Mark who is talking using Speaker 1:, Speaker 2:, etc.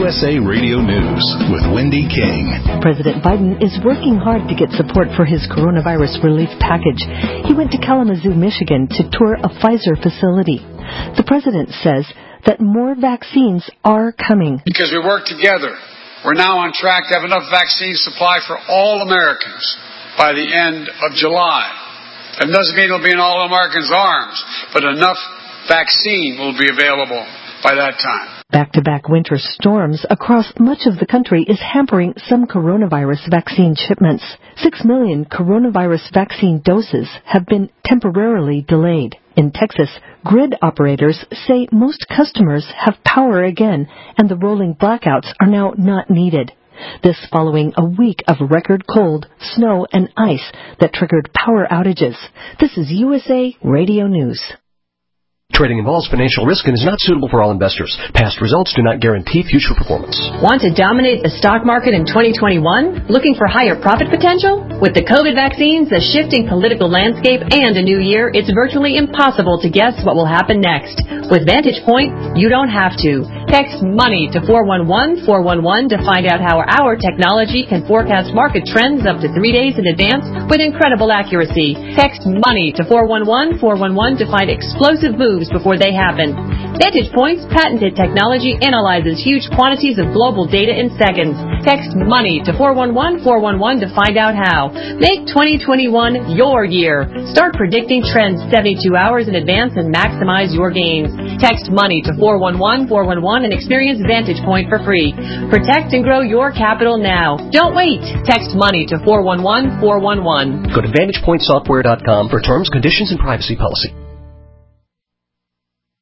Speaker 1: USA Radio News with Wendy King.
Speaker 2: President Biden is working hard to get support for his coronavirus relief package. He went to Kalamazoo, Michigan to tour a Pfizer facility. The president says that more vaccines are coming.
Speaker 3: Because we work together, we're now on track to have enough vaccine supply for all Americans by the end of July. That doesn't mean it'll be in all Americans' arms, but enough vaccine will be available by that time.
Speaker 2: Back-to-back winter storms across much of the country is hampering some coronavirus vaccine shipments. 6 million coronavirus vaccine doses have been temporarily delayed. In Texas, grid operators say most customers have power again, and the rolling blackouts are now not needed. This following a week of record cold, snow, and ice that triggered power outages. This is USA Radio News.
Speaker 4: Trading involves financial risk and is not suitable for all investors. Past results do not guarantee future performance.
Speaker 5: Want to dominate the stock market in 2021? Looking for higher profit potential? With the COVID vaccines, a shifting political landscape, and a new year, it's virtually impossible to guess what will happen next. With Vantage Point, you don't have to. Text MONEY to 411-411 to find out how our technology can forecast market trends up to 3 days in advance with incredible accuracy. Text MONEY to 411-411 to find explosive moves before they happen. Vantage Point's patented technology analyzes huge quantities of global data in seconds. Text MONEY to 411-411 to find out how. Make 2021 your year. Start predicting trends 72 hours in advance and maximize your gains. Text MONEY to 411-411 and experience Vantage Point for free. Protect and grow your capital now. Don't wait. Text MONEY to 411-411.
Speaker 4: Go to VantagePointSoftware.com for terms, conditions, and privacy policy.